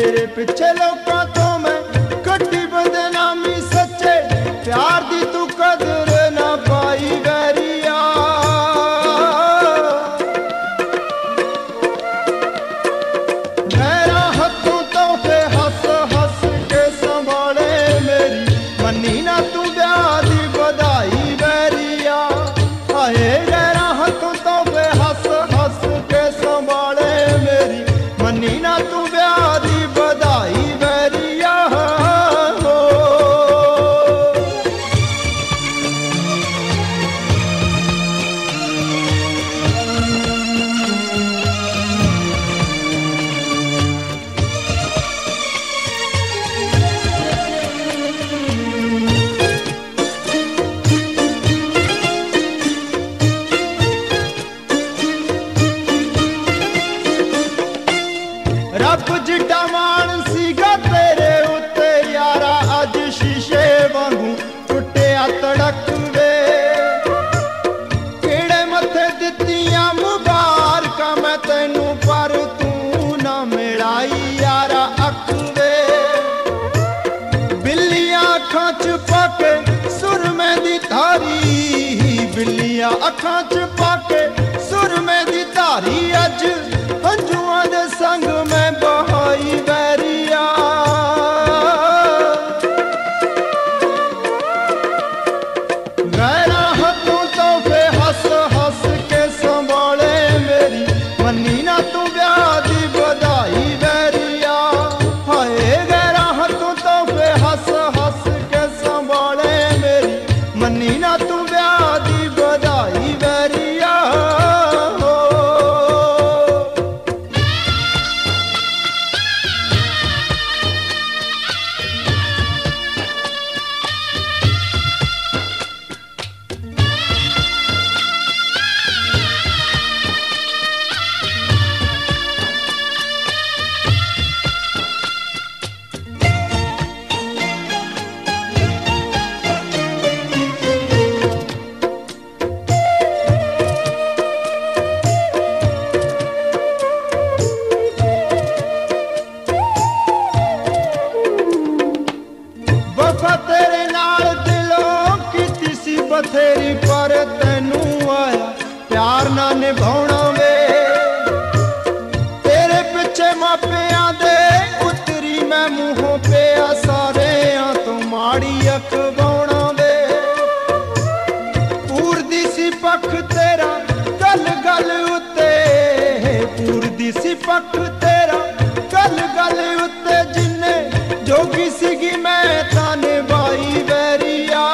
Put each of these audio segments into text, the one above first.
तेरे पिछे लोकां तो मैं कट्टी बदनामी सच्चे प्यार दी तू कदर ना पाई वैरिया। मेरा हथों तो के हंस हंस के संभाले मेरी मन्नी ना तू ब्याह दी बधाई वैरिया। हाय मेरा हथों तो के हंस हंस के संभाले मेरी मन्नी ना तू ब्याह दी बधाई वैरिया। रब जिड्डा मान सीगा तेरे उत्ते यारा अज शीशे वांगू टुटिया तड़क वे। केड़े मथे दित्तियां मुबारकां मैं तैनू पर तू ना मिलाई यारा अख वे। बिल्लियां अखां च पाके सुरमे दी धारी बिल्लियां अखां च पाके सुरमे दी धारी अज हंजुआं दे संग मैं बहाई वैरिया। गैरा हथों तो फे हंस हंस के संभाले मेरी मन्नी ना तू ब्याह दी बधाई वैरिया। हाय गैरा हथों तो फे हंस हंस के संभाले मेरी मन्नी ना तू ब्याह दी बधाई वैरिया। वफा तेरे नाल दिलों कीती सी बथेरी पर तैनू आया प्यार ना निभाउणा वे। तेरे पिछे मापियां दे उतरी मैं मूहों पिया सारेयां तो माड़ी अखवाउणा वे। पूरदी सी पख तेरा गल गल उत्ते पूरदी सी पख तेरा गल गल उत्ते जिन्ने जोगी सीगी मैं ताने बाई वैरिया।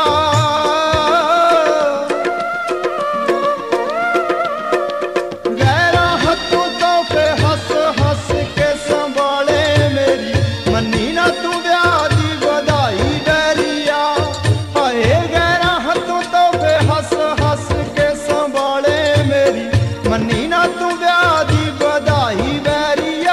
गैरा हथों तो के हंस हंस के संभाले मेरी मन्नी ना तू ब्याह दी बधाई वैरिया। हाय गैरा हथों तो के हंस हंस के संभाले मेरी मन्नी ना तू ब्याह दी बधाई वैरिया।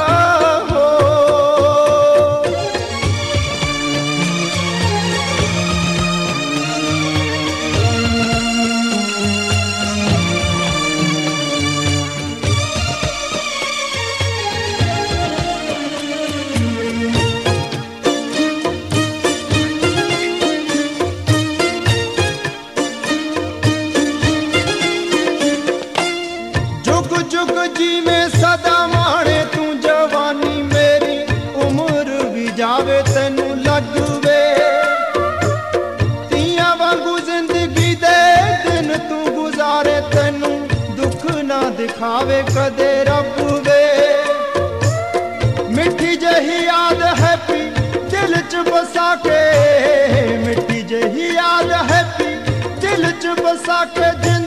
जुग जुग जी में सदा माणे तू जवानी मेरी उम्र भी जावे तेनू लगवे। तियां वांगू जिंदगी दे दिन तू गुजारे तेनू दुख ना दिखावे कदे रब वे। मिठी जही याद है पी दिल च बसा के मिठी जही याद है पी दिल च बसा के